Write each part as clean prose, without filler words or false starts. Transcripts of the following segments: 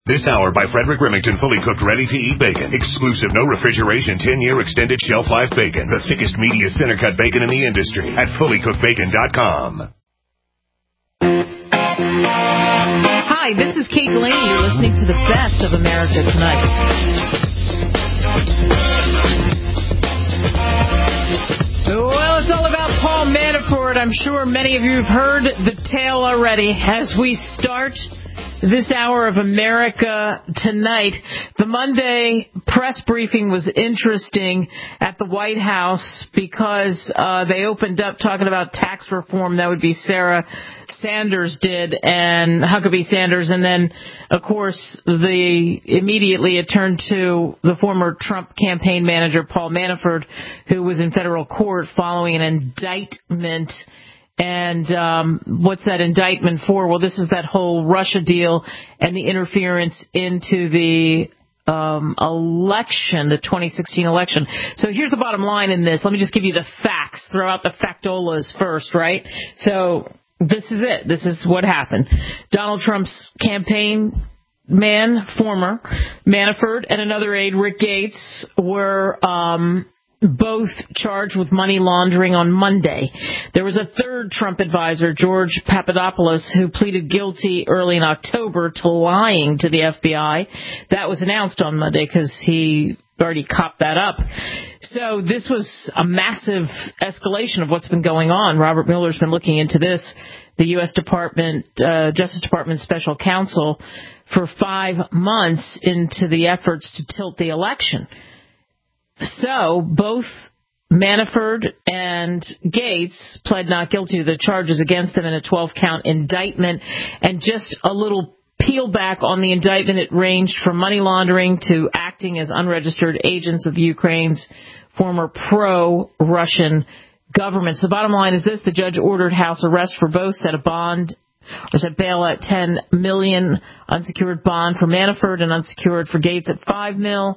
This hour by Frederick Remington, fully cooked, ready-to-eat bacon. Exclusive, no refrigeration, 10-year extended shelf life bacon. The thickest, meatiest, center-cut bacon in the industry at fullycookedbacon.com. Hi, this is Kate Delaney. You're listening to the best of America Tonight. Well, it's all about Paul Manafort. I'm sure many of you have heard the tale already. As we start this hour of America Tonight, the Monday press briefing was interesting at the White House because they opened up talking about tax reform. That would be Sarah Sanders did, and Huckabee Sanders, and then, of course, immediately it turned to the former Trump campaign manager, Paul Manafort, who was in federal court following an indictment. And what's that indictment for? Well, this is that whole Russia deal and the interference into the election, the 2016 election. So here's the bottom line in this. Let me just give you the facts. Throw out the factolas first, right? So this is it. This is what happened. Donald Trump's campaign man, former Manafort, and another aide, Rick Gates, were both charged with money laundering on Monday. There was a third Trump advisor, George Papadopoulos, who pleaded guilty early in October to lying to the FBI. That was announced on Monday because he already copped that up. So this was a massive escalation of what's been going on. Robert Mueller's been looking into this, the U.S. Justice Department Special Counsel, for 5 months into the efforts to tilt the election. So both Manafort and Gates pled not guilty to the charges against them in a 12-count indictment. And just a little peel back on the indictment, it ranged from money laundering to acting as unregistered agents of Ukraine's former pro-Russian government. So the bottom line is this: the judge ordered house arrest for both, set bail at $10 million, unsecured bond for Manafort, and unsecured for Gates at $5 million.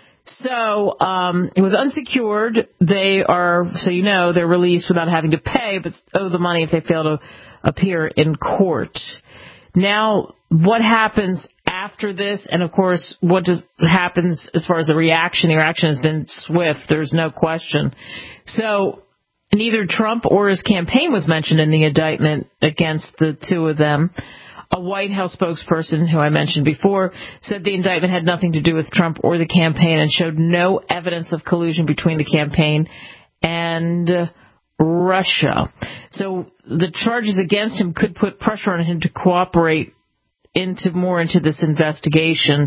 So with unsecured, they are, so you know, they're released without having to pay, but owe the money if they fail to appear in court. Now, what happens after this, and of course, what happens as far as the reaction? The reaction has been swift. There's no question. So neither Trump or his campaign was mentioned in the indictment against the two of them. A White House spokesperson, who I mentioned before, said the indictment had nothing to do with Trump or the campaign and showed no evidence of collusion between the campaign and Russia. So the charges against him could put pressure on him to cooperate more into this investigation.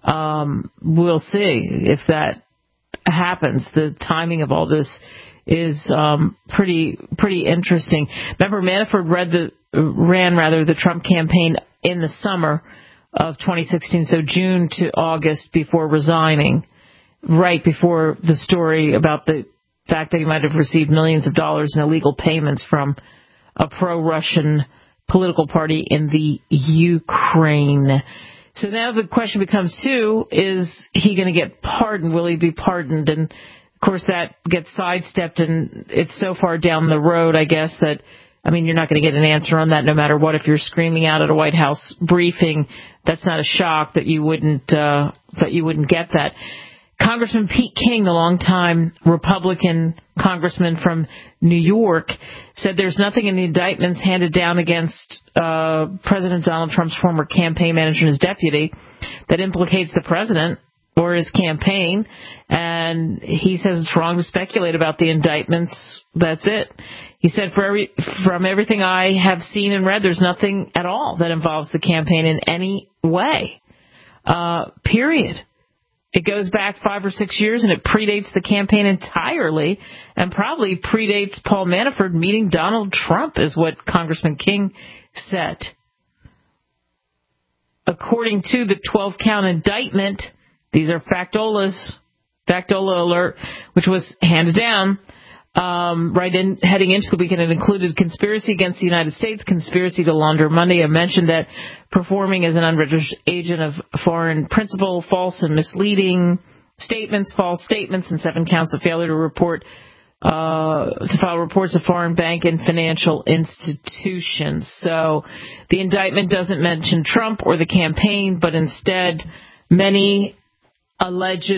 We'll see if that happens. The timing of all this is pretty interesting. Remember, Manafort ran the Trump campaign in the summer of 2016, so June to August, before resigning, right before the story about the fact that he might have received millions of dollars in illegal payments from a pro-Russian political party in the Ukraine. So now the question becomes, too, is he going to get pardoned? Will he be pardoned? And, of course, that gets sidestepped, and it's so far down the road, I guess, that you're not going to get an answer on that no matter what. If you're screaming out at a White House briefing, that's not a shock that you wouldn't get that. Congressman Pete King, the longtime Republican congressman from New York, said there's nothing in the indictments handed down against President Donald Trump's former campaign manager and his deputy that implicates the president or his campaign, and he says it's wrong to speculate about the indictments. That's it. He said, from everything I have seen and read, there's nothing at all that involves the campaign in any way, period. It goes back 5 or 6 years, and it predates the campaign entirely, and probably predates Paul Manafort meeting Donald Trump, is what Congressman King said. According to the 12-count indictment, these are factola alert, which was handed down heading into the weekend. It included conspiracy against the United States, conspiracy to launder money. I mentioned that performing as an unregistered agent of foreign principal, false and misleading statements, false statements, and 7 counts of failure to report to file reports of foreign bank and financial institutions. So the indictment doesn't mention Trump or the campaign, but instead many alleged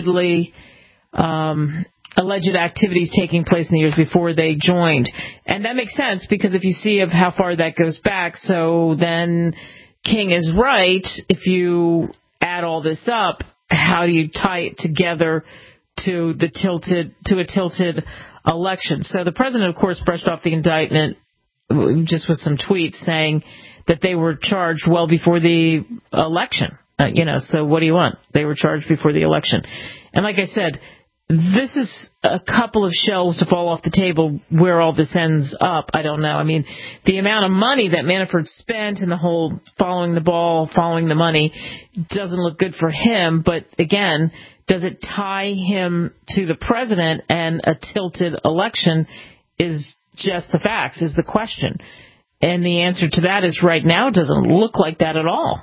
activities taking place in the years before they joined. And that makes sense because if you see of how far that goes back, so then King is right. If you add all this up, how do you tie it together to a tilted election? So the president, of course, brushed off the indictment just with some tweets saying that they were charged well before the election. So what do you want? They were charged before the election. And like I said, this is a couple of shells to fall off the table. Where all this ends up, I don't know. I mean, the amount of money that Manafort spent and the whole following the ball, following the money doesn't look good for him. But again, does it tie him to the president and a tilted election is just the facts, is the question. And the answer to that is right now it doesn't look like that at all.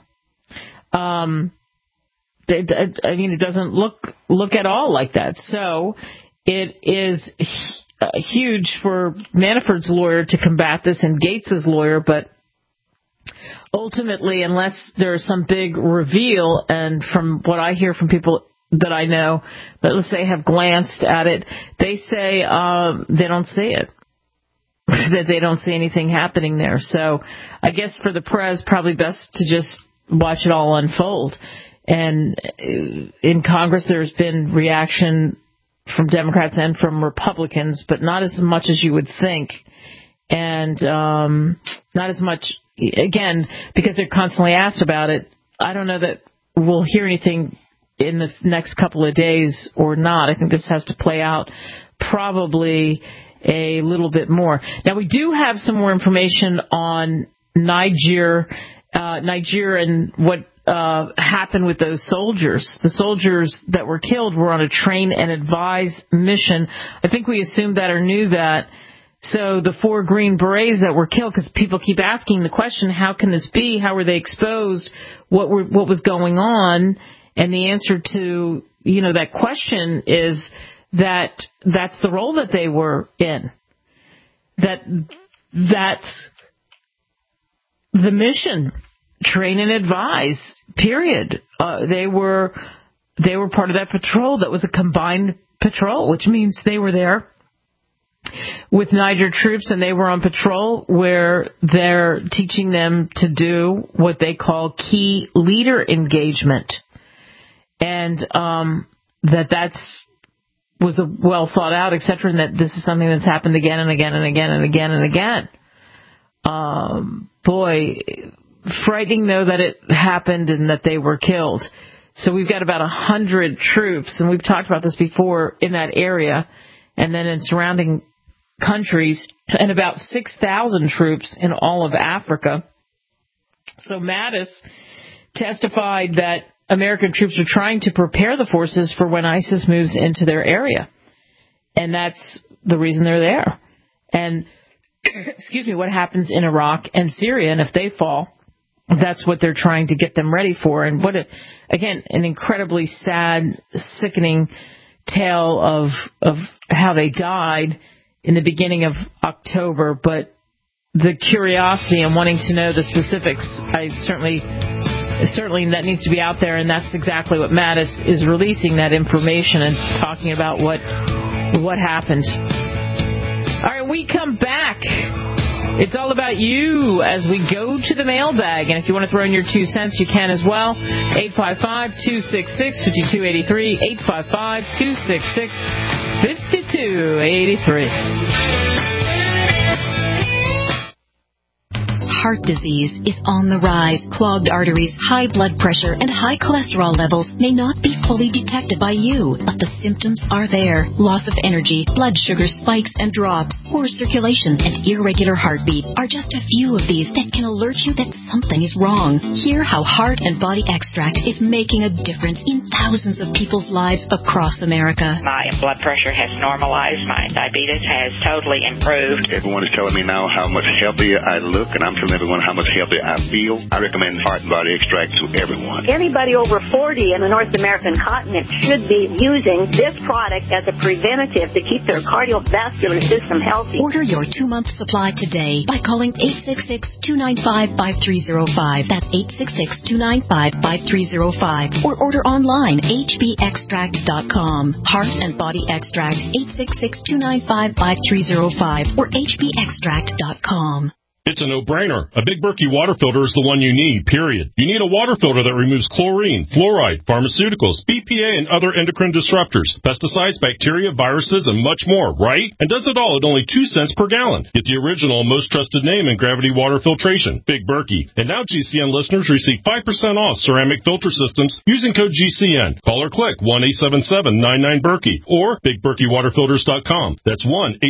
It doesn't look at all like that. So it is huge for Manafort's lawyer to combat this and Gates's lawyer, but ultimately, unless there's some big reveal, and from what I hear from people that I know that, let's say, have glanced at it, they say they don't see it, that they don't see anything happening there. So I guess for the press, probably best to just watch it all unfold. And in Congress, there's been reaction from Democrats and from Republicans, but not as much as you would think. And not as much, again, because they're constantly asked about it. I don't know that we'll hear anything in the next couple of days or not. I think this has to play out probably a little bit more. Now, we do have some more information on Niger and what happened with those soldiers. The soldiers that were killed were on a train and advise mission. I think we assumed that or knew that. So the 4 Green Berets that were killed, because people keep asking the question, how can this be? How were they exposed? What was going on? And the answer to, that question is that that's the role that they were in. That's the mission. Train and advise, period. They were part of that patrol. That was a combined patrol, which means they were there with Niger troops, and they were on patrol where they're teaching them to do what they call key leader engagement. And that was a well thought out, et cetera, and that this is something that's happened again and again and again and again and again. Frightening, though, that it happened and that they were killed. So we've got about 100 troops, and we've talked about this before, in that area, and then in surrounding countries, and about 6,000 troops in all of Africa. So Mattis testified that American troops are trying to prepare the forces for when ISIS moves into their area. And that's the reason they're there. And, what happens in Iraq and Syria, and if they fall, that's what they're trying to get them ready for. And an incredibly sad, sickening tale of how they died in the beginning of October. But the curiosity and wanting to know the specifics, certainly that needs to be out there. And that's exactly what Mattis is releasing, that information and talking about what happened. All right, when we come back, it's all about you as we go to the mailbag. And if you want to throw in your 2 cents, you can as well. 855-266-5283. 855-266-5283. Heart disease is on the rise. Clogged arteries, high blood pressure, and high cholesterol levels may not be fully detected by you, but the symptoms are there. Loss of energy, blood sugar spikes and drops, poor circulation, and irregular heartbeat are just a few of these that can alert you that something is wrong. Hear how Heart and Body Extract is making a difference in thousands of people's lives across America. My blood pressure has normalized. My diabetes has totally improved. Everyone is telling me now how much healthier I look, and I'm feeling telling everyone how much healthier I feel, I recommend Heart and Body Extract to everyone. Anybody over 40 in the North American continent should be using this product as a preventative to keep their cardiovascular system healthy. Order your 2-month supply today by calling 866-295-5305. That's 866-295-5305. Or order online, hbextract.com. Heart and Body Extract, 866-295-5305 or hbextract.com. It's a no-brainer. A Big Berkey water filter is the one you need, period. You need a water filter that removes chlorine, fluoride, pharmaceuticals, BPA, and other endocrine disruptors, pesticides, bacteria, viruses, and much more, right? And does it all at only 2 cents per gallon. Get the original, most trusted name in gravity water filtration, Big Berkey. And now GCN listeners receive 5% off ceramic filter systems using code GCN. Call or click 1-877-99-BERKEY or BigBerkeyWaterFilters.com. That's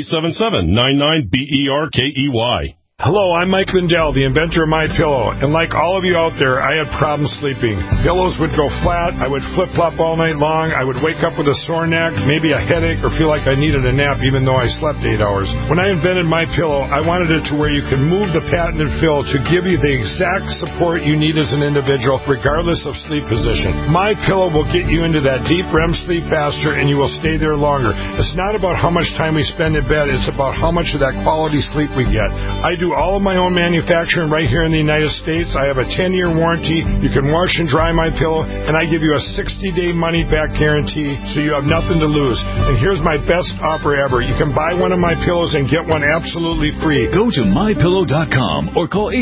1-877-99-BERKEY. Hello, I'm Mike Lindell, the inventor of MyPillow, and like all of you out there, I had problems sleeping. Pillows would go flat, I would flip-flop all night long, I would wake up with a sore neck, maybe a headache, or feel like I needed a nap even though I slept 8 hours. When I invented MyPillow, I wanted it to where you can move the patented fill to give you the exact support you need as an individual, regardless of sleep position. MyPillow will get you into that deep REM sleep faster, and you will stay there longer. It's not about how much time we spend in bed, it's about how much of that quality sleep we get. I do all of my own manufacturing right here in the United States. I have a 10-year warranty. You can wash and dry my pillow, and I give you a 60-day money-back guarantee, so you have nothing to lose. And here's my best offer ever. You can buy one of my pillows and get one absolutely free. Go to MyPillow.com or call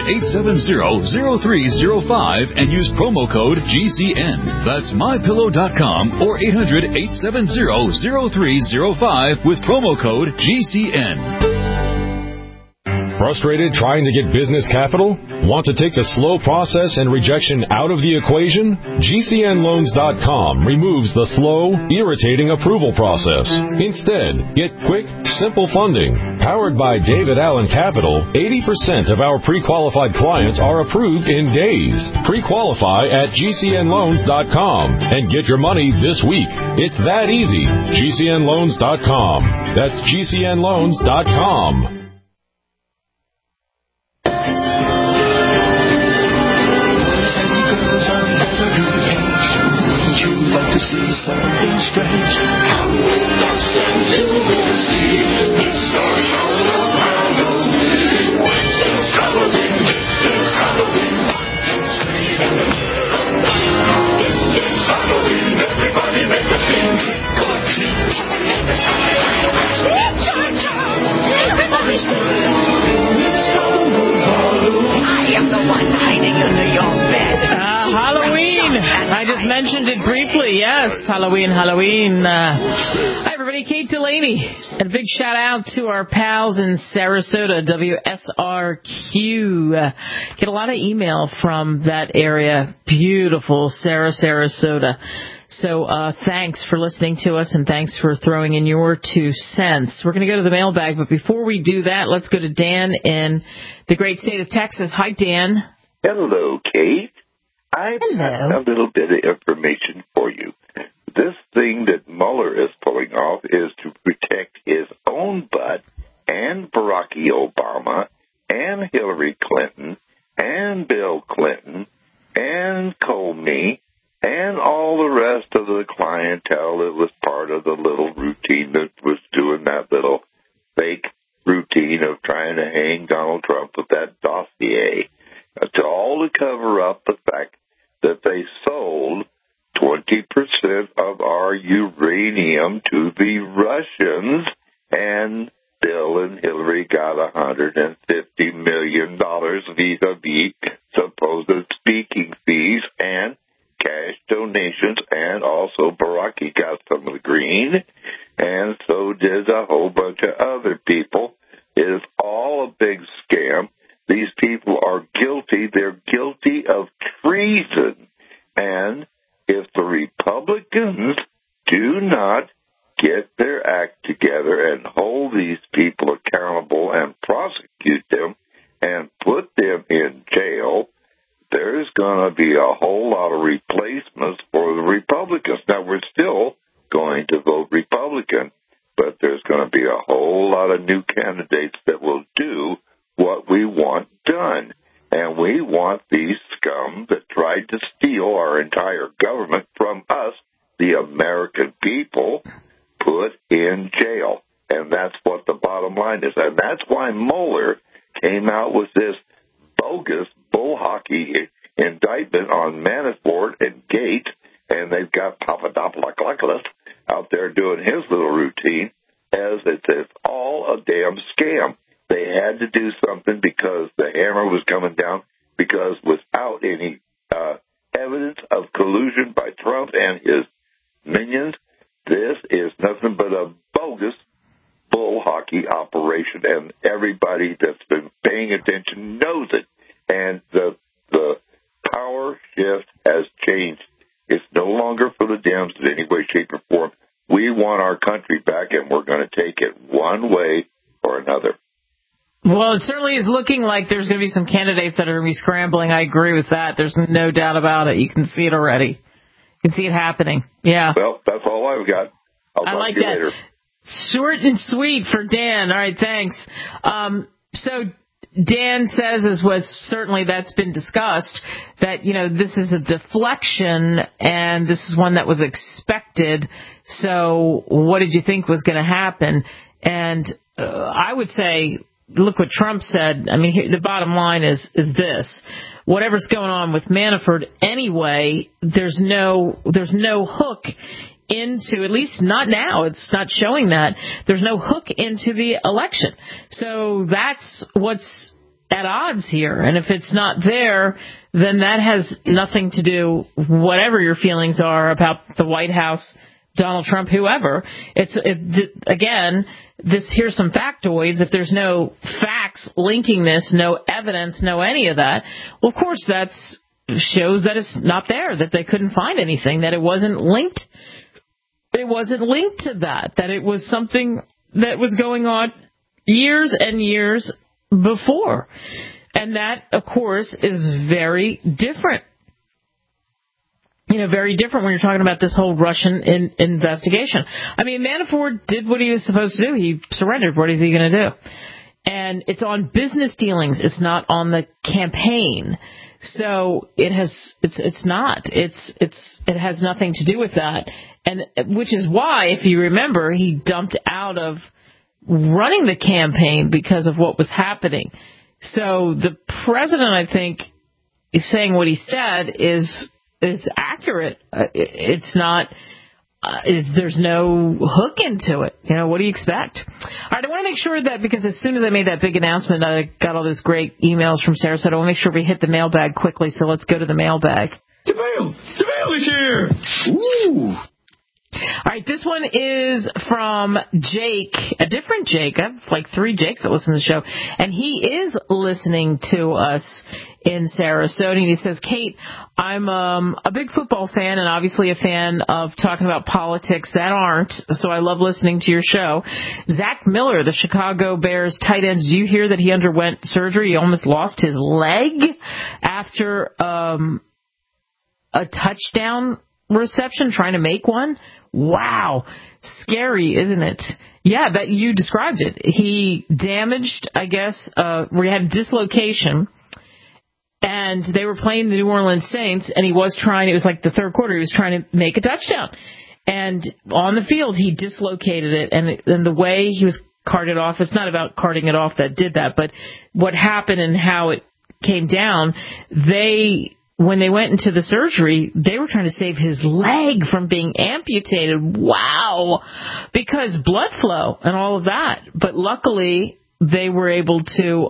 800-870-0305 and use promo code GCN. That's MyPillow.com or 800-870-0305 with promo code GCN. Frustrated trying to get business capital? Want to take the slow process and rejection out of the equation? GCNloans.com removes the slow, irritating approval process. Instead, get quick, simple funding. Powered by David Allen Capital, 80% of our pre-qualified clients are approved in days. Pre-qualify at GCNloans.com and get your money this week. It's that easy. GCNloans.com. That's GCNloans.com. To see something strange, how lost and you will see. It's our show of Halloween. It's Halloween. It's Halloween. It's Halloween. Everybody make a scene. Trick or treat. Everybody's it's Halloween. I am the one hiding under your bed. Halloween. I just mentioned it briefly. Yes, Halloween. Hi, everybody. Kate Delaney. And a big shout out to our pals in Sarasota, WSRQ. Get a lot of email from that area. Beautiful Sarasota. So thanks for listening to us, and thanks for throwing in your 2 cents. We're going to go to the mailbag, but before we do that, let's go to Dan in the great state of Texas. Hi, Dan. Hello, Kate. I've got a little bit of information for you. This thing that Mueller is pulling off is to protect his own butt and Barack Obama and Hillary Clinton and Bill Clinton and Comey and all the rest of the clientele that was part of the little routine that was doing that little fake routine of trying to hang Donald Trump with that dossier. To all to cover up the fact that they sold 20% of our uranium to the Russians, and Bill and Hillary got $150 million vis-a-vis supposed speaking fees and cash donations, and also Barack got some of the green, and so did a whole bunch of other people. It is all a big scam. These people are guilty. They're guilty of treason. And if the Republicans do not get their act together and hold these people accountable and prosecute them and put them in jail, there's going to be a whole lot of replacements for the Republicans. Now, we're still going to vote Republican, but there's going to be a whole lot of new candidates that will do what we want done. government from us, the American people, put in jail. And that's what the bottom line is. And that's why Mueller came out with this bogus bull hockey indictment on Manafort and Gates, and they've got Papadopoulos out there doing his little routine, as it's all a damn scam. They had to do something because the hammer was coming down, because without any evidence of collusion by Trump and his minions, this is nothing but a bogus bull hockey operation, and everybody that's been paying attention knows it. And the power shift has changed. It's no longer for the Dems in any way, shape, or form. We want our country back, and we're going to take it one way or another. Well, it certainly is looking like there's going to be some candidates that are going to be scrambling. I agree with that. There's no doubt about it. You can see it already. You can see it happening. Yeah. Well, that's all I've got. I'll talk like to you that. later. Short and sweet for Dan. All right, thanks. So Dan says, as was certainly that's been discussed, that, this is a deflection and this is one that was expected. So what did you think was going to happen? And I would say, look what Trump said. I mean, the bottom line is this. Whatever's going on with Manafort anyway, there's no hook into, at least not now, it's not showing that, there's no hook into the election. So that's what's at odds here. And if it's not there, then that has nothing to do, whatever your feelings are about the White House, Donald Trump, whoever. Again, here's some factoids. If there's no facts linking this, no evidence, no any of that, well, of course, that shows that it's not there, that they couldn't find anything, that it wasn't linked. It wasn't linked to that it was something that was going on years and years before. And that, of course, is very different. Very different when you're talking about this whole Russian investigation. I mean, Manafort did what he was supposed to do. He surrendered. What is he going to do? And it's on business dealings. It's not on the campaign. So it has nothing to do with that. And which is why, if you remember, he dumped out of running the campaign because of what was happening. So the president, I think, is saying what he said is accurate. It's not. There's no hook into it. What do you expect? All right, I want to make sure that, because as soon as I made that big announcement, I got all those great emails from Sarasota. I want to make sure we hit the mailbag quickly, so let's go to the mailbag. The mail is here! Ooh! All right, this one is from Jake, a different Jake. I have like 3 Jakes that listen to the show, and he is listening to us in Sarasota. And he says, Kate, I'm a big football fan and obviously a fan of talking about politics that aren't, so I love listening to your show. Zach Miller, the Chicago Bears tight end, did you hear that he underwent surgery? He almost lost his leg after a touchdown reception, trying to make one. Wow. Scary, isn't it? Yeah, that you described it. He damaged, I guess, where he had dislocation, and they were playing the New Orleans Saints, and he was trying, it was like the third quarter, he was trying to make a touchdown. And on the field, he dislocated it, and the way he was carted off, it's not about carting it off that did that, but what happened and how it came down, when they went into the surgery, they were trying to save his leg from being amputated. Wow! Because blood flow and all of that. But luckily, they were able to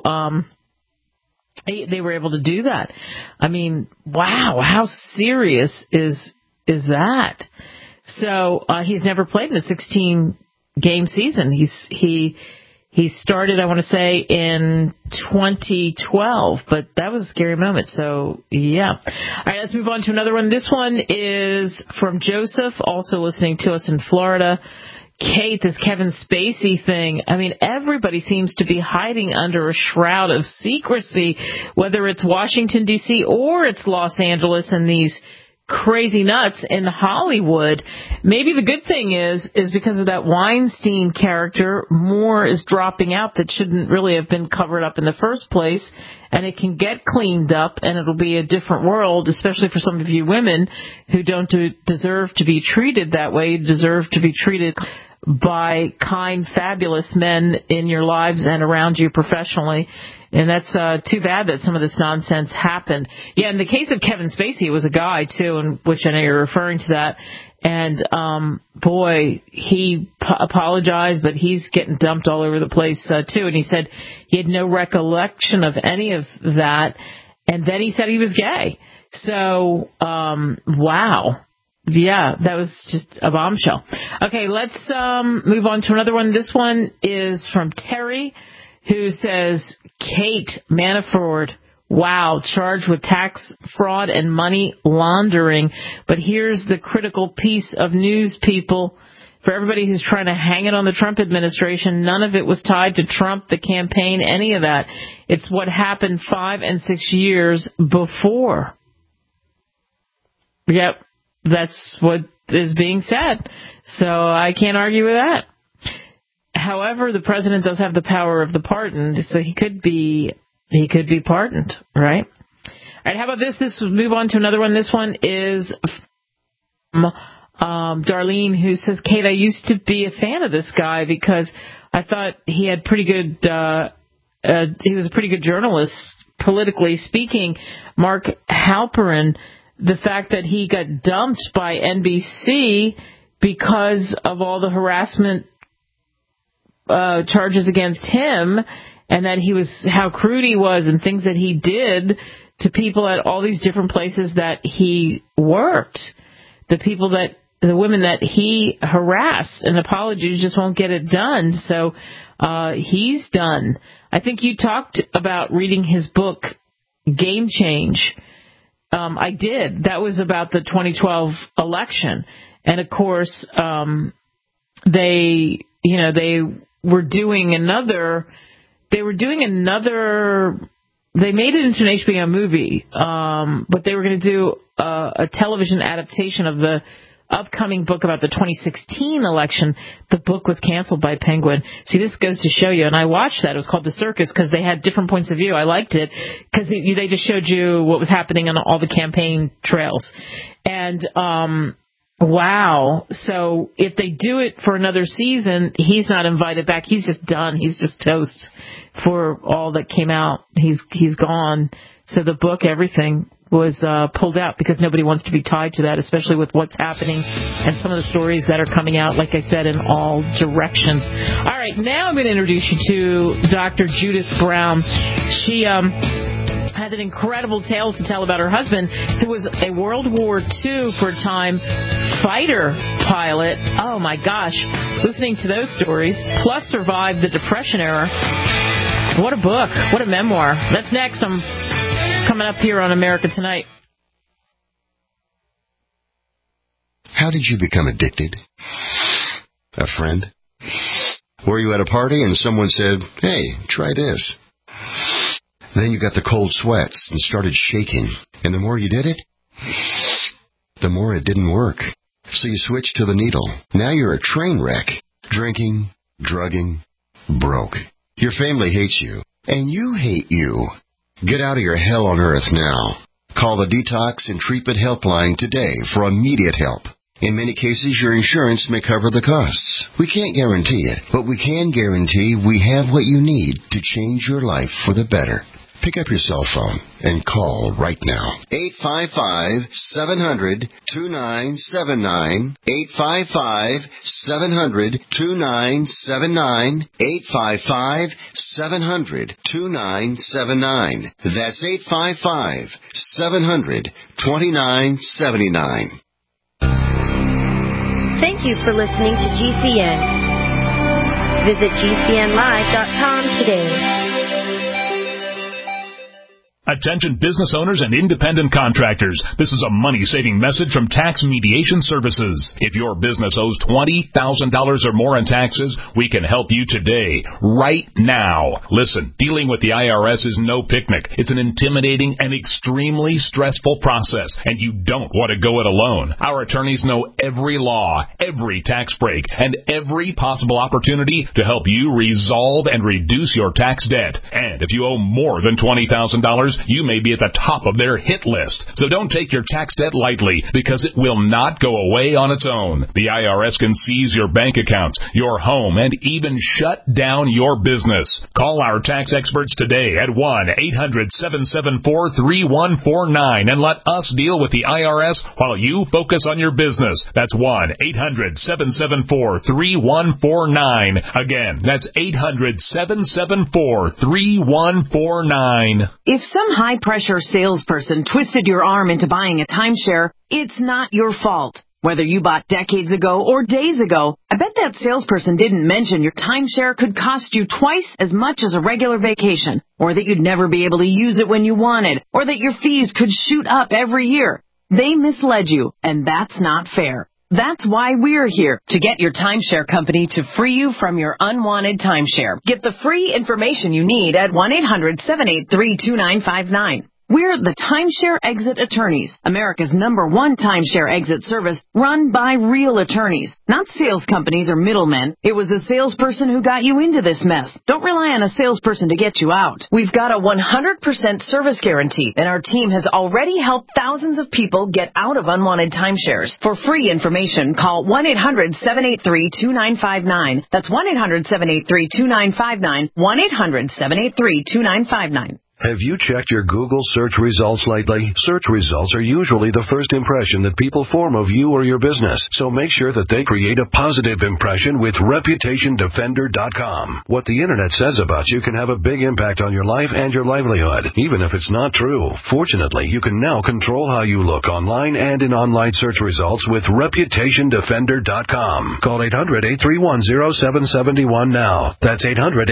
do that. I mean, wow! How serious is that? So he's never played in a 16-game season. He started, I want to say, in 2012, but that was a scary moment. So, yeah. All right, let's move on to another one. This one is from Joseph, also listening to us in Florida. Kate, this Kevin Spacey thing. I mean, everybody seems to be hiding under a shroud of secrecy, whether it's Washington, D.C. or it's Los Angeles and these crazy nuts in Hollywood. Maybe the good thing is because of that Weinstein character, more is dropping out that shouldn't really have been covered up in the first place, and it can get cleaned up, and it'll be a different world, especially for some of you women who don't deserve to be treated that way. You deserve to be treated by kind, fabulous men in your lives and around you professionally. And that's too bad that some of this nonsense happened. Yeah, in the case of Kevin Spacey, it was a guy, too, in which I know you're referring to that. And, boy, he apologized, but he's getting dumped all over the place, too. And he said he had no recollection of any of that. And then he said he was gay. So, wow. Yeah, that was just a bombshell. Okay, let's move on to another one. This one is from Terry, who says, Kate Manafort, wow, charged with tax fraud and money laundering. But here's the critical piece of news, people. For everybody who's trying to hang it on the Trump administration, none of it was tied to Trump, the campaign, any of that. It's what happened 5 and 6 years before. Yep, that's what is being said. So I can't argue with that. However, the president does have the power of the pardon, so he could be pardoned, right? All right, how about this? We'll move on to another one. This one is from Darlene, who says, Kate, I used to be a fan of this guy because I thought he had pretty good, he was a pretty good journalist, politically speaking. Mark Halperin, the fact that he got dumped by NBC because of all the harassment charges against him, and that he was, how crude he was and things that he did to people at all these different places that he worked. The women that he harassed, and apologies just won't get it done. So he's done. I think you talked about reading his book, Game Change. I did. That was about the 2012 election. And of course, they were doing another, they made it into an HBO movie, but they were going to do a television adaptation of the upcoming book about the 2016 election. The book was canceled by Penguin. See, this goes to show you, and I watched that. It was called The Circus because they had different points of view. I liked it because they just showed you what was happening on all the campaign trails. And, wow. So if they do it for another season, he's not invited back. He's just done. He's just toast for all that came out. He's gone. So the book, everything was pulled out because nobody wants to be tied to that, especially with what's happening and some of the stories that are coming out, like I said, in all directions. All right, now I'm going to introduce you to Dr. Judith Brown. She has an incredible tale to tell about her husband, who was a World War II, for a time, fighter pilot. Oh, my gosh. Listening to those stories, plus survived the Depression era. What a book. What a memoir. That's next. I'm coming up here on America Tonight. How did you become addicted? A friend? Were you at a party and someone said, hey, try this? Then you got the cold sweats and started shaking. And the more you did it, the more it didn't work. So you switched to the needle. Now you're a train wreck. Drinking, drugging, broke. Your family hates you. And you hate you. Get out of your hell on earth now. Call the Detox and Treatment Helpline today for immediate help. In many cases, your insurance may cover the costs. We can't guarantee it, but we can guarantee we have what you need to change your life for the better. Pick up your cell phone and call right now. 855-700-2979. 855-700-2979. 855-700-2979. That's 855-700-2979. Thank you for listening to GCN. Visit GCNlive.com today. Attention business owners and independent contractors. This is a money-saving message from Tax Mediation Services. If your business owes $20,000 or more in taxes, we can help you today, right now. Listen, dealing with the IRS is no picnic. It's an intimidating and extremely stressful process, and you don't want to go it alone. Our attorneys know every law, every tax break, and every possible opportunity to help you resolve and reduce your tax debt. And if you owe more than $20,000, you may be at the top of their hit list. So don't take your tax debt lightly, because it will not go away on its own. The IRS can seize your bank accounts, your home, and even shut down your business. Call our tax experts today at 1-800-774-3149 and let us deal with the IRS while you focus on your business. That's 1-800-774-3149. Again, that's 800-774-3149. If some high-pressure salesperson twisted your arm into buying a timeshare, it's not your fault. Whether you bought decades ago or days ago, I bet that salesperson didn't mention your timeshare could cost you twice as much as a regular vacation, or that you'd never be able to use it when you wanted, or that your fees could shoot up every year. They misled you, and that's not fair. That's why we're here, to get your timeshare company to free you from your unwanted timeshare. Get the free information you need at 1-800-783-2959. We're the Timeshare Exit Attorneys, America's #1 timeshare exit service run by real attorneys, not sales companies or middlemen. It was a salesperson who got you into this mess. Don't rely on a salesperson to get you out. We've got a 100% service guarantee, and our team has already helped thousands of people get out of unwanted timeshares. For free information, call 1-800-783-2959. That's 1-800-783-2959, 1-800-783-2959. Have you checked your Google search results lately? Search results are usually the first impression that people form of you or your business, so make sure that they create a positive impression with ReputationDefender.com. What the Internet says about you can have a big impact on your life and your livelihood, even if it's not true. Fortunately, you can now control how you look online and in online search results with ReputationDefender.com. Call 800-831-0771 now. That's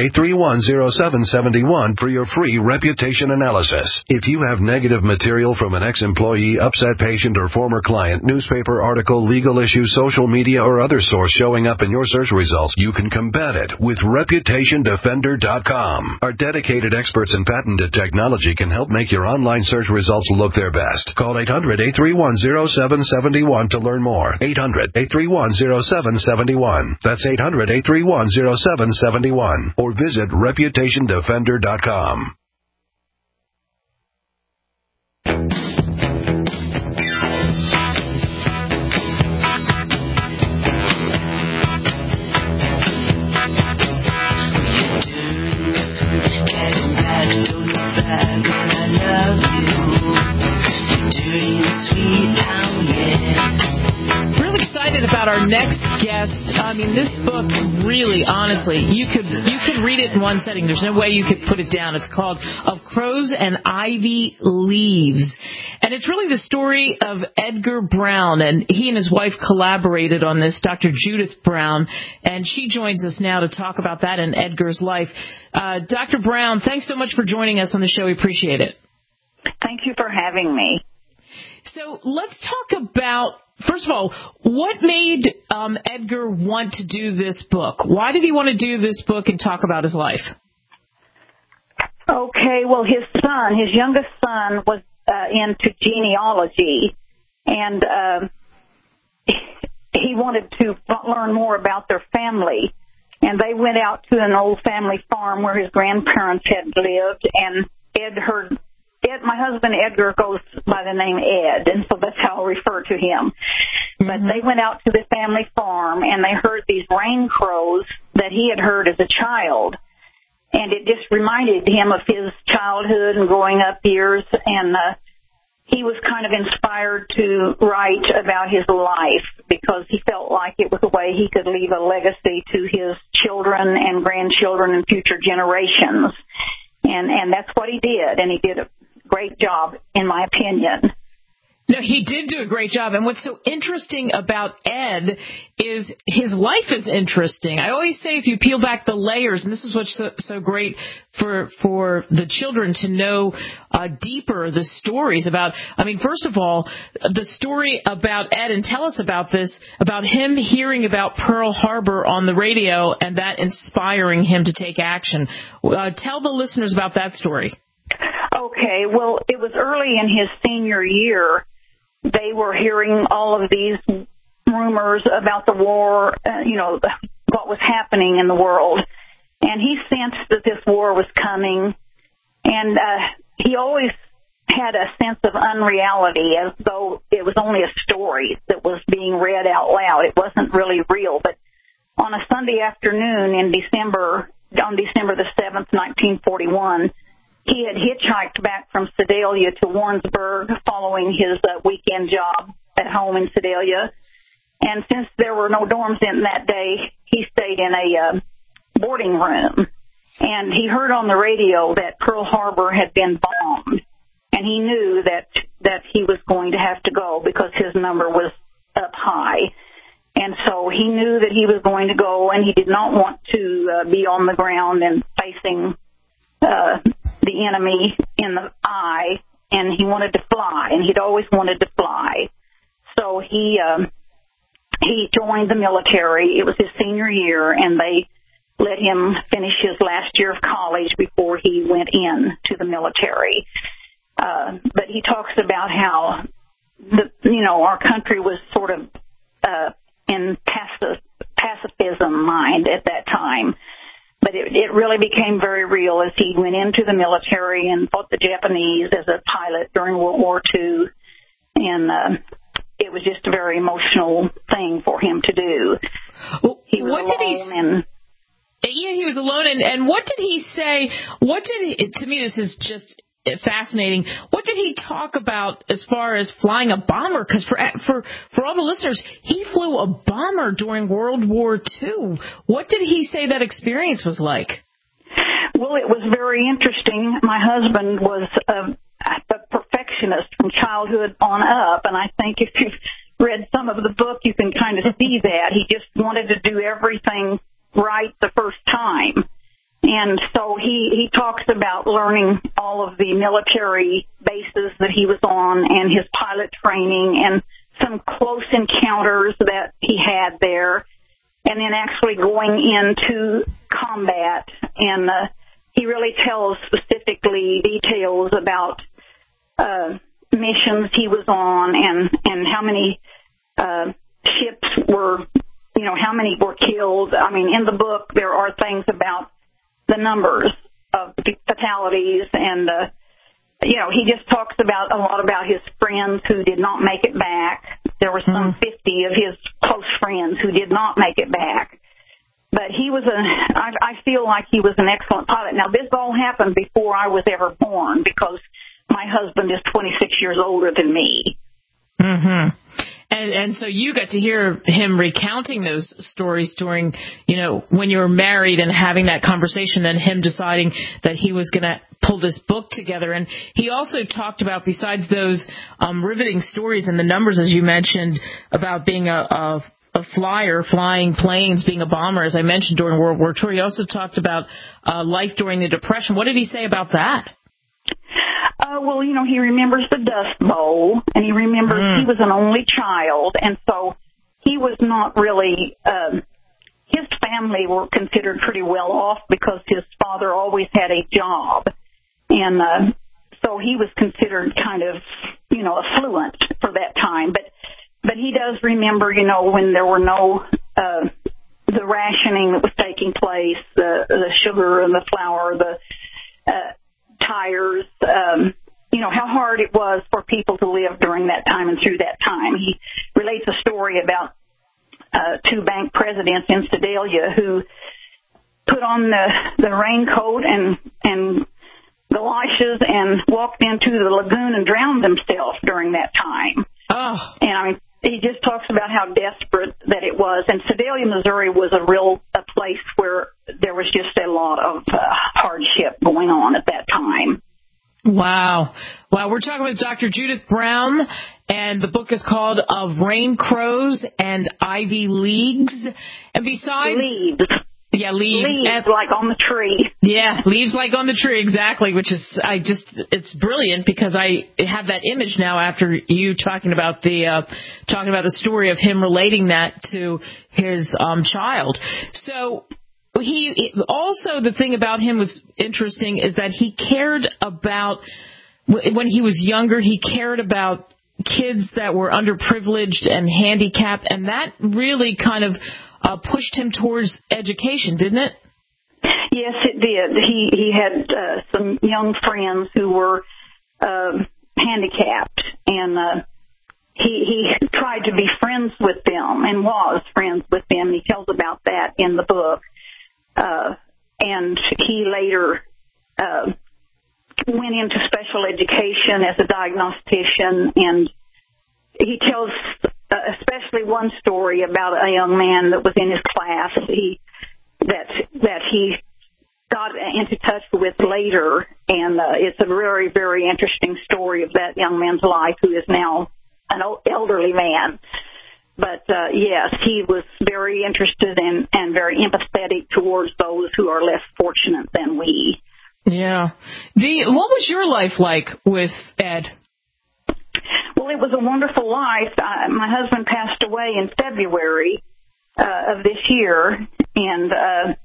800-831-0771 for your free reputation analysis. If you have negative material from an ex-employee, upset patient, or former client, newspaper article, legal issue, social media, or other source showing up in your search results, you can combat it with ReputationDefender.com. Our dedicated experts in patented technology can help make your online search results look their best. Call 800-831-0771 to learn more. 800-831-0771. That's 800-831-0771. Or visit ReputationDefender.com. Really excited about our next guest. I mean, this book really, honestly, you could read it in one setting. There's no way you could put it down. It's called Of Crows and Ivy Leaves. And it's really the story of Edgar Brown, and he and his wife collaborated on this, Dr. Judith Brown, and she joins us now to talk about that in Edgar's life. Dr. Brown, thanks so much for joining us on the show. We appreciate it. Thank you for having me. So let's talk about, first of all, what made Edgar want to do this book? Why did he want to do this book and talk about his life? Okay, well, his youngest son, was into genealogy, and he wanted to learn more about their family. And they went out to an old family farm where his grandparents had lived, and my husband Edgar goes by the name Ed, and so that's how I'll refer to him. Mm-hmm. But they went out to the family farm, and they heard these rain crows that he had heard as a child. And it just reminded him of his childhood and growing up years, and he was kind of inspired to write about his life because he felt like it was a way he could leave a legacy to his children and grandchildren and future generations. And that's what he did, and he did a great job, in my opinion. No, he did do a great job. And what's so interesting about Ed is his life is interesting. I always say if you peel back the layers, and this is what's so great for the children to know deeper the stories about, I mean, first of all, the story about Ed, and tell us about this, about him hearing about Pearl Harbor on the radio and that inspiring him to take action. Tell the listeners about that story. Okay, well, it was early in his senior year. They were hearing all of these rumors about the war, what was happening in the world. And he sensed that this war was coming. And he always had a sense of unreality, as though it was only a story that was being read out loud. It wasn't really real. But on a Sunday afternoon on December the 7th, 1941, he had hitchhiked back from Sedalia to Warrensburg following his weekend job at home in Sedalia. And since there were no dorms in that day, he stayed in a boarding room. And he heard on the radio that Pearl Harbor had been bombed. And he knew that he was going to have to go because his number was up high. And so he knew that he was going to go, and he did not want to be on the ground and facing the enemy in the eye, and he wanted to fly, and he'd always wanted to fly. So he joined the military. It was his senior year, and they let him finish his last year of college before he went in to the military. But he talks about how our country was sort of in pacifism mind at that time. But it really became very real as he went into the military and fought the Japanese as a pilot during World War II. And it was just a very emotional thing for him to do. Well, he was alone. He was alone. And what did he say? To me, this is just fascinating. What did he talk about as far as flying a bomber? Because for all the listeners, he flew a bomber during World War II. What did he say that experience was like? Well, it was very interesting. My husband was a perfectionist from childhood on up, and I think if you've read some of the book, you can kind of see that. He just wanted to do everything right the first time. And so he talks about learning all of the military bases that he was on and his pilot training and some close encounters that he had there, and then actually going into combat. And he really tells specifically details about missions he was on and how many ships were, how many were killed. I mean, in the book there are things about the numbers of fatalities, and he just talks about a lot about his friends who did not make it back. There were some 50 of his close friends who did not make it back. But he was I feel like he was an excellent pilot. Now, this all happened before I was ever born because my husband is 26 years older than me. Mm-hmm. And so you got to hear him recounting those stories during, when you were married and having that conversation, and him deciding that he was going to pull this book together. And he also talked about, besides those riveting stories and the numbers, as you mentioned, about being a flyer, flying planes, being a bomber, as I mentioned, during World War II. He also talked about life during the Depression. What did he say about that? Well, he remembers the Dust Bowl, and he remembers he was an only child, and so he was not really, his family were considered pretty well off because his father always had a job, and so he was considered kind of, affluent for that time. But he does remember, when there were no, the rationing that was taking place, the sugar and the flour, the tires, how hard it was for people to live during that time and through that time. He relates a story about two bank presidents in Sedalia who put on the raincoat and galoshes and walked into the lagoon and drowned themselves during that time. Oh. And he just talks about how desperate that it was. And Sedalia, Missouri was a place where there was just a lot of hardship going on at that time. Wow. Well, we're talking with Dr. Judith Brown, and the book is called Of Rain Crows and Ivy Leagues. And besides... Leaves. Yeah, leaves. Leaves like on the tree. Yeah, leaves like on the tree, exactly, which is, it's brilliant because I have that image now after you talking about the story of him relating that to his child. So he also, the thing about him was interesting is that he cared about, when he was younger, he cared about kids that were underprivileged and handicapped, and that really kind of pushed him towards education, didn't it? Yes, it did. He had some young friends who were handicapped, and he tried to be friends with them and was friends with them. He tells about that in the book. And he later went into special education as a diagnostician, and he tells especially one story about a young man that was in his class that he got into touch with later, and it's a very, very interesting story of that young man's life, who is now an elderly man. But, yes, he was very interested and very empathetic towards those who are less fortunate than we. Yeah. What was your life like with Ed? Well, it was a wonderful life. My husband passed away in February of this year, and,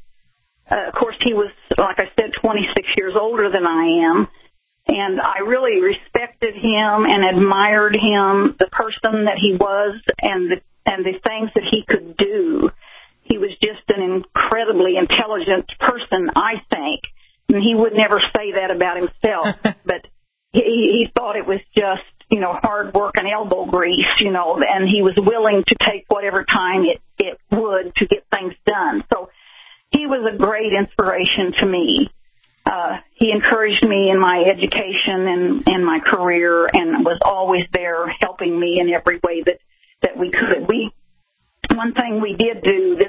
of course, he was, like I said, 26 years older than I am, and I really respected him and admired him, the person that he was, and the things that he could do. He was just an incredibly intelligent person, I think, and he would never say that about himself, but he thought it was just, hard work and elbow grease, and he was willing to take whatever time it would to get things done. So he was a great inspiration to me. He encouraged me in my education and my career, and was always there helping me in every way that we could. One thing we did do,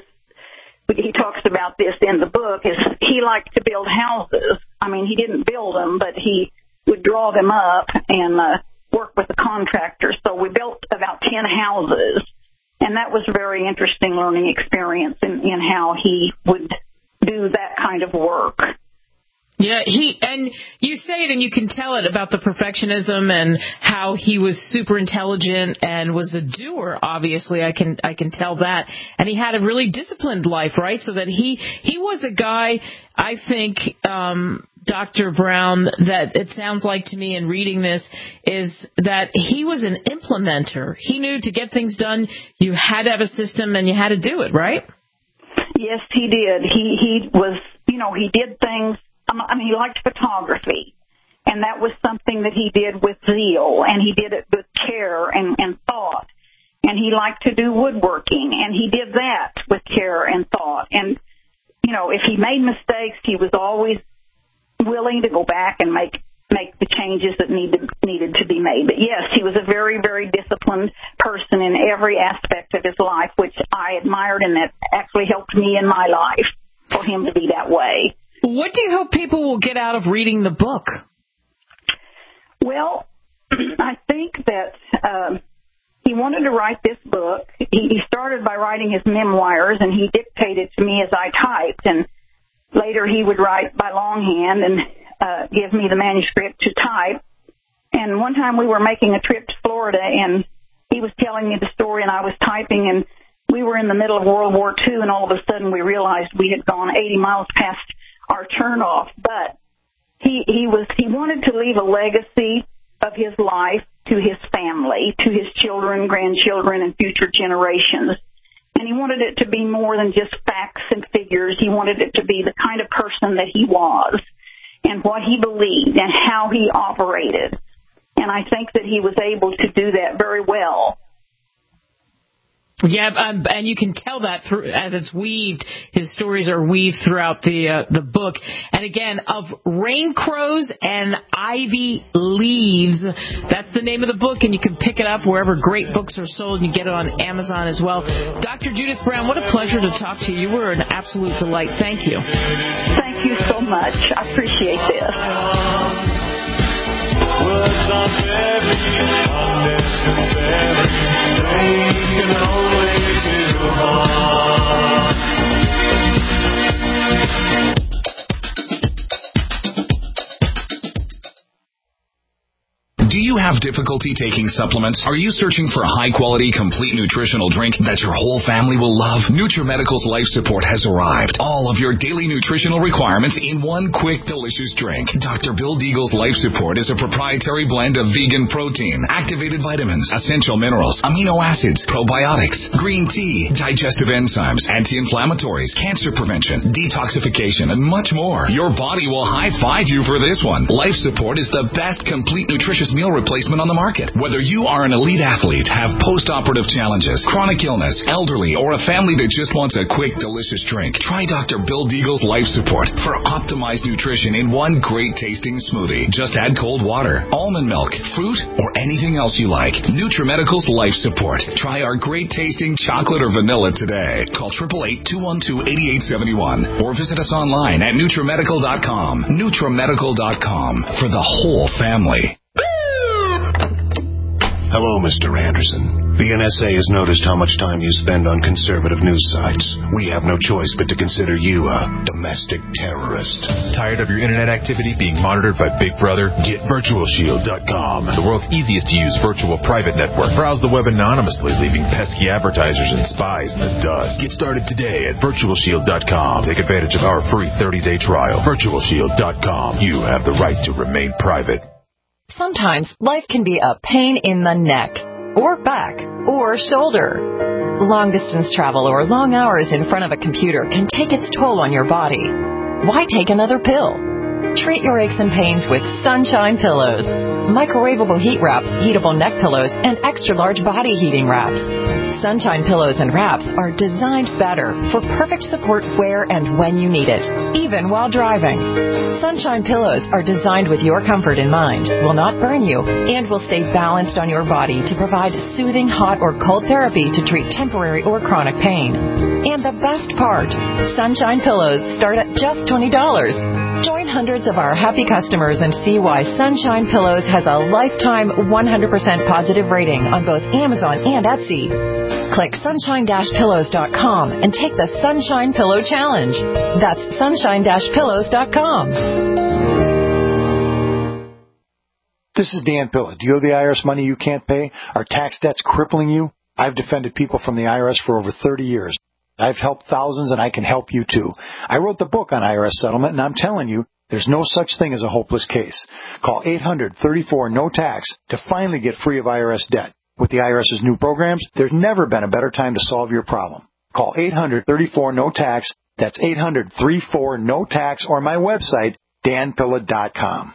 he talks about this in the book, is he liked to build houses. I mean, he didn't build them, but he would draw them up and work with the contractor. So we built about 10 houses, and that was a very interesting learning experience in how he would do that kind of work. Yeah, and you say it and you can tell it about the perfectionism and how he was super intelligent and was a doer, obviously. I can tell that. And he had a really disciplined life, right? So that he was a guy, I think, Dr. Brown, that it sounds like to me in reading this is that he was an implementer. He knew to get things done, you had to have a system and you had to do it, right? Yes, he did. He was, he did things. I mean, he liked photography, and that was something that he did with zeal, and he did it with care and thought. And he liked to do woodworking, and he did that with care and thought. And, if he made mistakes, he was always willing to go back and make the changes that needed to be made. But, yes, he was a very, very disciplined person in every aspect of his life, which I admired, and that actually helped me in my life for him to be that way. What do you hope people will get out of reading the book? Well, I think that he wanted to write this book. He started by writing his memoirs, and he dictated to me as I typed, and later he would write by longhand and give me the manuscript to type. And one time we were making a trip to Florida, and he was telling me the story, and I was typing, and we were in the middle of World War II, and all of a sudden we realized we had gone 80 miles past our turnoff. But he wanted to leave a legacy of his life to his family, to his children, grandchildren, and future generations. And he wanted it to be more than just facts and figures. He wanted it to be the kind of person that he was and what he believed and how he operated. And I think that he was able to do that very well. Yeah, and you can tell that through as it's weaved. His stories are weaved throughout the book. And again, Of Rain Crows and Ivy Leaves. That's the name of the book, and you can pick it up wherever great books are sold. You can get it on Amazon as well. Dr. Judith Brown, what a pleasure to talk to you. You were an absolute delight. Thank you. Thank you so much. I appreciate this. was not very unnecessary. They can only do harm. Do you have difficulty taking supplements? Are you searching for a high-quality, complete nutritional drink that your whole family will love? NutriMedical's Life Support has arrived. All of your daily nutritional requirements in one quick, delicious drink. Dr. Bill Deagle's Life Support is a proprietary blend of vegan protein, activated vitamins, essential minerals, amino acids, probiotics, green tea, digestive enzymes, anti-inflammatories, cancer prevention, detoxification, and much more. Your body will high-five you for this one. Life Support is the best complete nutritious meal replacement on the market. Whether you are an elite athlete, have post-operative challenges, chronic illness, elderly, or a family that just wants a quick, delicious drink, try Dr. Bill Deagle's Life Support for optimized nutrition in one great tasting smoothie. Just add cold water, almond milk, fruit, or anything else you like. NutriMedical's Life Support. Try our great tasting chocolate or vanilla today. Call 888-212-8871 or visit us online at NutriMedical.com. NutriMedical.com for the whole family. Hello, Mr. Anderson. The NSA has noticed how much time you spend on conservative news sites. We have no choice but to consider you a domestic terrorist. Tired of your internet activity being monitored by Big Brother? Get VirtualShield.com, the world's easiest to use virtual private network. Browse the web anonymously, leaving pesky advertisers and spies in the dust. Get started today at VirtualShield.com. Take advantage of our free 30-day trial. VirtualShield.com. You have the right to remain private. Sometimes life can be a pain in the neck, or back, or shoulder. Long-distance travel or long hours in front of a computer can take its toll on your body. Why take another pill? Treat your aches and pains with Sunshine Pillows. Microwavable heat wraps, heatable neck pillows, and extra-large body heating wraps. Sunshine Pillows and Wraps are designed better for perfect support where and when you need it, even while driving. Sunshine Pillows are designed with your comfort in mind, will not burn you, and will stay balanced on your body to provide soothing hot or cold therapy to treat temporary or chronic pain. And the best part, Sunshine Pillows start at just $20. Join hundreds of our happy customers and see why Sunshine Pillows has a lifetime 100% positive rating on both Amazon and Etsy. Click sunshine-pillows.com and take the Sunshine Pillow Challenge. That's sunshine-pillows.com. This is Dan Pilla. Do you owe the IRS money you can't pay? Are tax debts crippling you? I've defended people from the IRS for over 30 years. I've helped thousands, and I can help you too. I wrote the book on IRS settlement, and I'm telling you, there's no such thing as a hopeless case. Call 800-34-NO-TAX to finally get free of IRS debt. With the IRS's new programs, there's never been a better time to solve your problem. Call 800-34-NO-TAX. That's 800-34-NO-TAX, or my website, danpilla.com.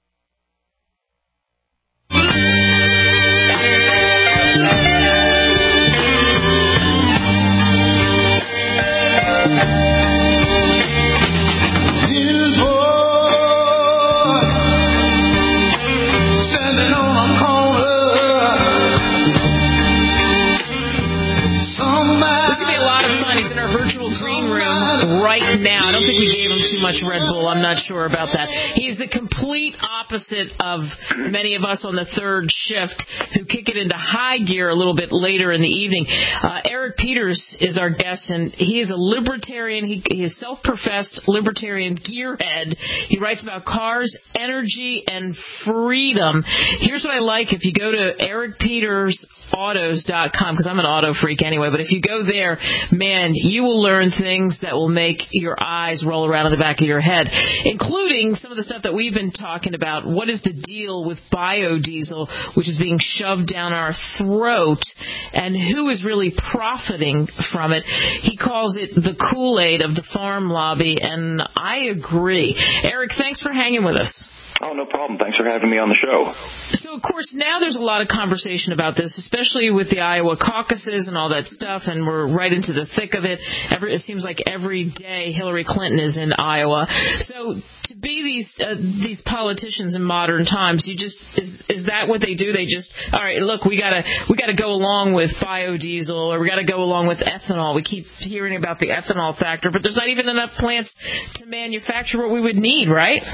Right now. I don't think we gave him too much Red Bull. I'm not sure about that. He's the complete opposite of many of us on the third shift who kick it into high gear a little bit later in the evening. Eric Peters is our guest, and he is a libertarian. He is self-professed libertarian gearhead. He writes about cars, energy, and freedom. Here's what I like. If you go to ericpetersautos.com, because I'm an auto freak anyway, but if you go there, man, you will learn things that will make your eyes roll around in the back of your head, including some of the stuff that we've been talking about. What is the deal with biodiesel, which is being shoved down our throat, and who is really profiting from it? He calls it the Kool-Aid of the farm lobby, and I agree. Eric, thanks for hanging with us. Oh, no problem. Thanks for having me on the show. So, of course, now there's a lot of conversation about this, especially with the Iowa caucuses and all that stuff, and we're right into the thick of it. It seems like every day Hillary Clinton is in Iowa. So to be these politicians in modern times, is that what they do? They just, all right, look, we gotta go along with biodiesel, or we gotta go along with ethanol. We keep hearing about the ethanol factor, but there's not even enough plants to manufacture what we would need, right?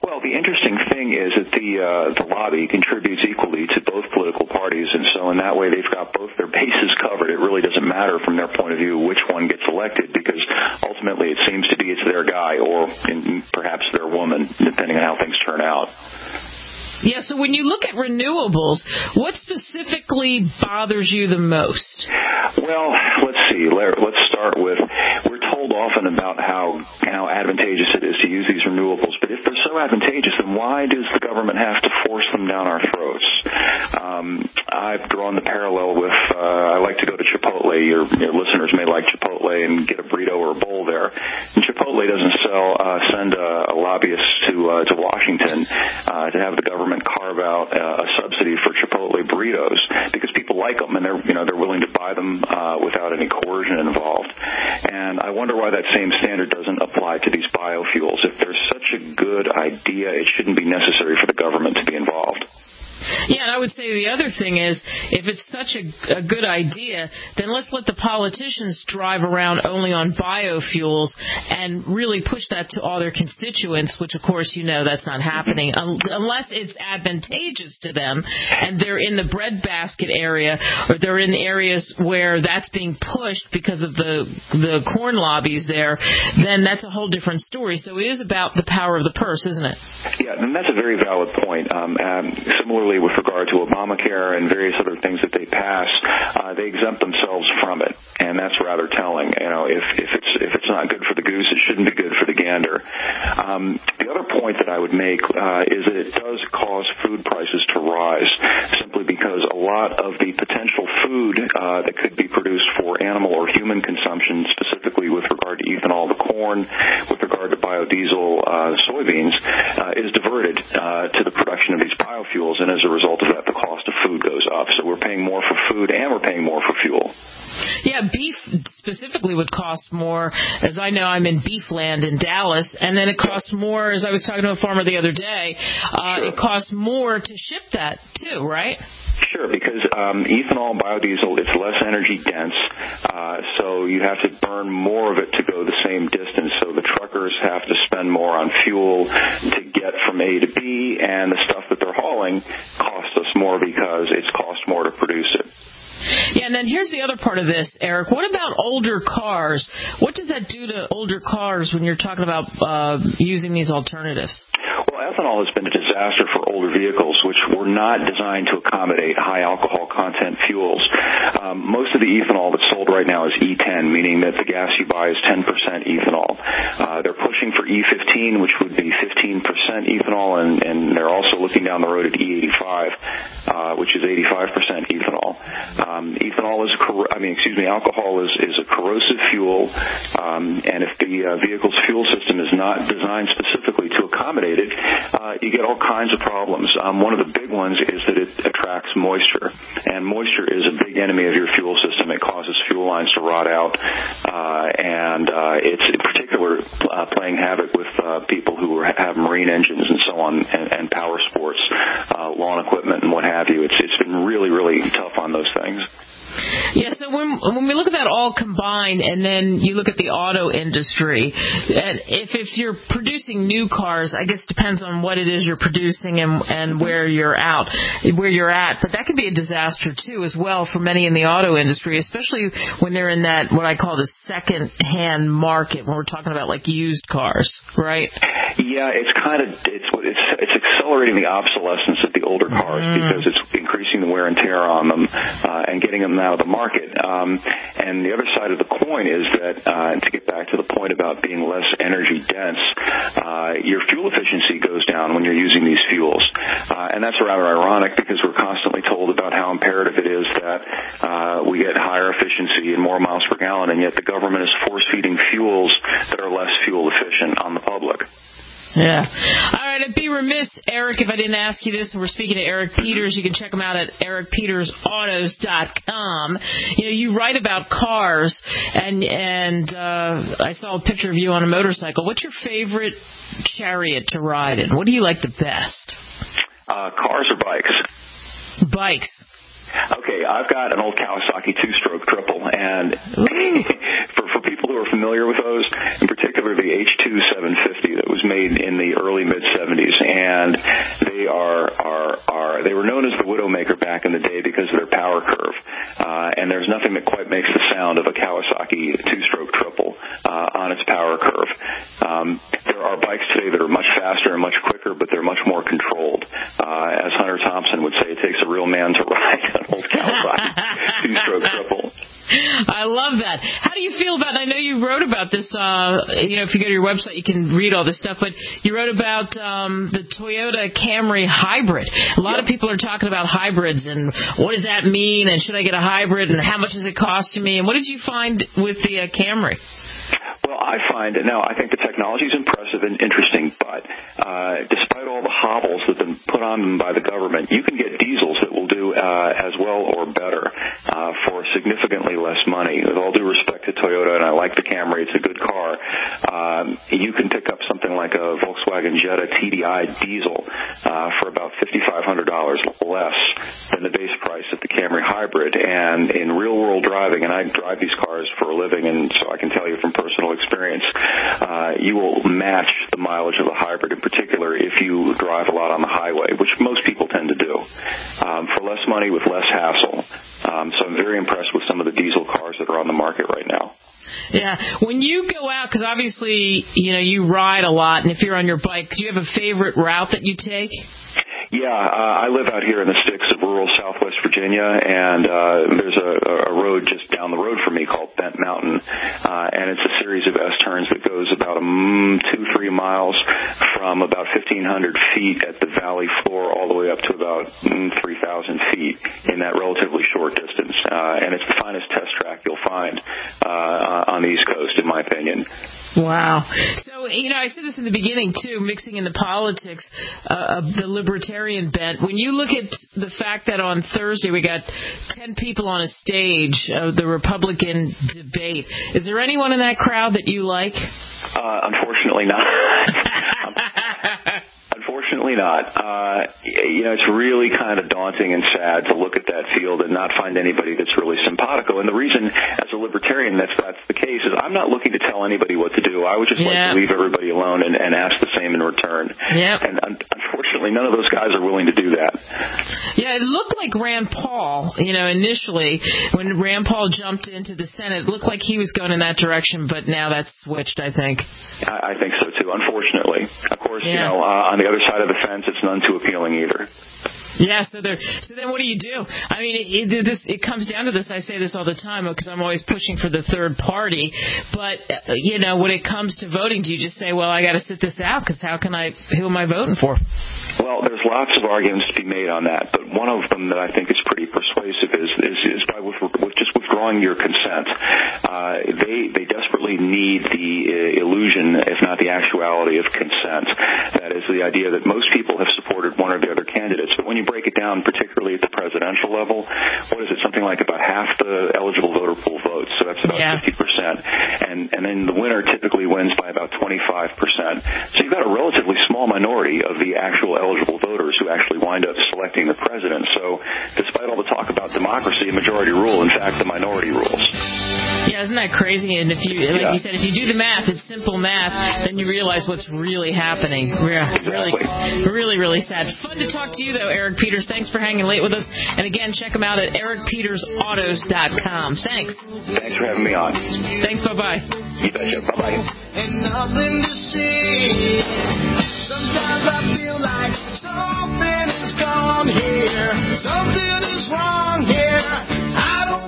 Well, the interesting thing is that the lobby contributes equally to both political parties, and so in that way they've got both their bases covered. It really doesn't matter from their point of view which one gets elected, because ultimately it seems to be it's their guy or perhaps their woman, depending on how things turn out. Yeah, so when you look at renewables, what specifically bothers you the most? Well, let's see. Let's start with, we're told often about how advantageous it is to use these renewables, but if they're so advantageous, then why does the government have to force them down our throats? I've drawn the parallel with, I like to go to Chipotle. Your listeners may like Chipotle and get a burrito or a bowl there. And Chipotle doesn't send a lobbyist to Washington to have the government carve out a subsidy for Chipotle burritos, because people like them and they're willing to buy them without any coercion involved. And I wonder why that same standard doesn't apply to these biofuels. If there's such a good idea, it shouldn't be necessary for the government to be involved. Yeah, and I would say the other thing is, if it's such a good idea, then let's let the politicians drive around only on biofuels and really push that to all their constituents, which, of course, that's not happening unless it's advantageous to them and they're in the breadbasket area or they're in areas where that's being pushed because of the corn lobbies there. Then that's a whole different story. So it is about the power of the purse, isn't it? Yeah, and that's a very valid point. Similarly, with regard to Obamacare and various other things that they pass, they exempt themselves from it, and that's rather telling. If it's not good for the goose, it shouldn't be good for the gander. The other point that I would make is that it does cause food prices to rise, simply because a lot of the potential food that could be produced for animal or human consumption, specifically with regard to ethanol, the corn, with regard to biodiesel, soybeans, is diverted to the production of these biofuels, and as a result of that, the cost of food goes up. So we're paying more for food and we're paying more for fuel. Yeah, beef specifically would cost more. As I know, I'm in beef land in Dallas, and then it costs more, as I was talking to a farmer the other day, it costs more to ship that too, right? Sure, because ethanol, biodiesel, it's less energy dense, so you have to burn more of it to go the same distance. So the truckers have to spend more on fuel to get from A to B, and the stuff that they're hauling costs us more because it's cost more to produce it. Yeah, and then here's the other part of this, Eric. What about older cars? What does that do to older cars when you're talking about using these alternatives? Well, ethanol has been a disaster for older vehicles, which were not designed to accommodate high alcohol content fuels. Most of the ethanol that's sold right now is E10, meaning that the gas you buy is 10% ethanol. They're pushing for E15, which would be 15% ethanol, and they're also looking down the road at E85, which is 85% ethanol. Alcohol is a corrosive fuel, and if the vehicle's fuel system is not designed specifically to accommodate it, you get all kinds of problems. One of the big ones is that it attracts moisture, and moisture is a big enemy of your fuel system. It causes fuel lines to rot out, and it's in particular playing havoc with people who have marine engines and so on, and power sports, lawn equipment and what have you. It's been really, really tough on those things. Yeah, so when we look at that all combined, and then you look at the auto industry, and if you're producing new cars, I guess it depends on what it is you're producing and where you're at. But that could be a disaster too, as well, for many in the auto industry, especially when they're in that what I call the second-hand market, when we're talking about like used cars, right? Yeah, it's accelerating the obsolescence of the older cars because it's increasing the wear and tear on them and getting them out of the market. And the other side of the coin is that, to get back to the point about being less energy dense, your fuel efficiency goes down when you're using these fuels. And that's rather ironic because we're constantly told about how imperative it is that we get higher efficiency and more miles per gallon, and yet the government is force-feeding fuels that are less fuel efficient on the public. Yeah. All right, I'd be remiss, Eric, if I didn't ask you this. We're speaking to Eric Peters. You can check him out at ericpetersautos.com. You write about cars, and I saw a picture of you on a motorcycle. What's your favorite chariot to ride in? What do you like the best? Cars or bikes? Bikes. Okay, I've got an old Kawasaki two-stroke triple, and for people who are familiar with those, in particular the H2 750 that was made in the early mid-70s, Trailbreaker back in the day because of their power curve. And there's nothing that quite makes the sound of a Kawasaki two-stroke triple on its power curve. There are bikes today that are much faster and much quicker, but they're much more controlled. As Hunter Thompson would say, it takes a real man to ride an old Kawasaki two-stroke triple. I love that. How do you feel about, I know you wrote about this, if you go to your website, you can read all this stuff, but you wrote about the Toyota Camry hybrid. A lot of people are talking about hybrids and what does that mean, and should I get a hybrid, and how much does it cost to me, and what did you find with the Camry? Well, I think the technology is impressive and interesting, but despite all the hobbles that have been put on them by the government, you can get diesels that will do as well or better for significantly less money. With all due respect to Toyota, and I like the Camry, it's a good car, you can pick up something like a Volkswagen Jetta TDI diesel for about $5,500 less than the base price of the Camry hybrid. And in real-world driving, and I drive these cars for a living, and so I can tell you from personal experience, you will match the mileage of a hybrid, in particular if you drive a lot on the highway, which most people tend to do, for less money with less hassle. So I'm very impressed with some of the diesel cars that are on the market right now. Yeah. When you go out, because obviously, you ride a lot, and if you're on your bike, do you have a favorite route that you take? Yeah, I live out here in the sticks of rural Southwest Virginia, and there's a road just down the road from me called Bent Mountain, and it's a series of S-turns that goes about 2-3 miles from about 1,500 feet at the valley floor all the way up to about 3,000 feet in that relatively short distance, and it's the finest test track you'll find on the East Coast, in my opinion. Wow. So, I said this in the beginning, too, mixing in the politics of the libertarian bent. When you look at the fact that on Thursday we got 10 people on a stage of the Republican debate, is there anyone in that crowd that you like? Unfortunately not. Unfortunately not. It's really kind of daunting and sad to look at that field and not find anybody that's really simpatico. And the reason, as a libertarian, that's the case is I'm not looking to tell anybody what to do. I would just like to leave everybody alone and ask the same in return. Yep. And unfortunately, none of those guys are willing to do that. Yeah, it looked like Rand Paul, initially, when Rand Paul jumped into the Senate, it looked like he was going in that direction, but now that's switched, I think. I think so, too, unfortunately. Of course, on the other side of the fence, it's none too appealing either. Yeah, so then what do you do? I mean, it comes down to this. I say this all the time because I'm always pushing for the third party. But, when it comes to voting, do you just say, well, I got to sit this out because who am I voting for? Well, there's lots of arguments to be made on that, but one of them that I think is pretty persuasive is by just withdrawing your consent. They desperately need the illusion, if not the actuality, of consent. That is the idea that most people have supported one or the other candidates, but when you break it down, particularly at the presidential level, what is it? Something like about half the eligible voter pool votes, so that's about 50%. And then the winner typically wins by about 25%. So you've got a relatively small minority of the actual eligible voters who actually wind up selecting the president. So despite all the talk about democracy, majority rule, in fact, the minority rules. Yeah, isn't that crazy? And if you, like you said, if you do the math, it's simple math, then you realize what's really happening. Really, really sad. Fun to talk to you, though, Eric Peters. Thanks for hanging late with us. And again, check him out at ericpetersautos.com. Thanks. Thanks for having me on. Thanks. Bye-bye. You betcha. Bye-bye. And nothing to see. Sometimes I feel like something is gone here. Something is wrong here. I don't.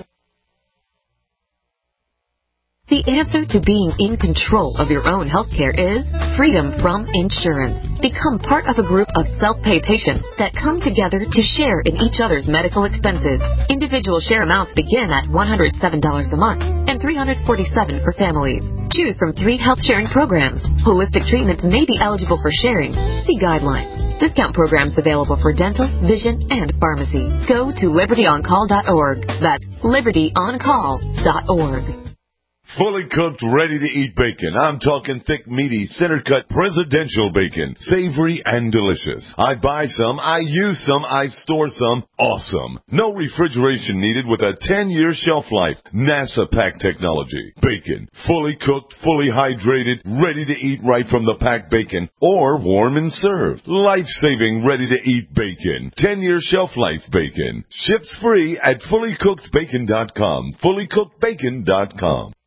The answer to being in control of your own healthcare is freedom from insurance. Become part of a group of self-pay patients that come together to share in each other's medical expenses. Individual share amounts begin at $107 a month and $347 for families. Choose from 3 health sharing programs. Holistic treatments may be eligible for sharing. See guidelines. Discount programs available for dental, vision, and pharmacy. Go to libertyoncall.org. That's libertyoncall.org. Fully cooked, ready-to-eat bacon. I'm talking thick, meaty, center-cut presidential bacon. Savory and delicious. I buy some, I use some, I store some. Awesome. No refrigeration needed with a 10-year shelf life. NASA pack technology. Bacon. Fully cooked, fully hydrated, ready to eat right from the packed bacon. Or warm and served. Life-saving, ready-to-eat bacon. 10-year shelf life bacon. Ships free at fullycookedbacon.com. Fullycookedbacon.com.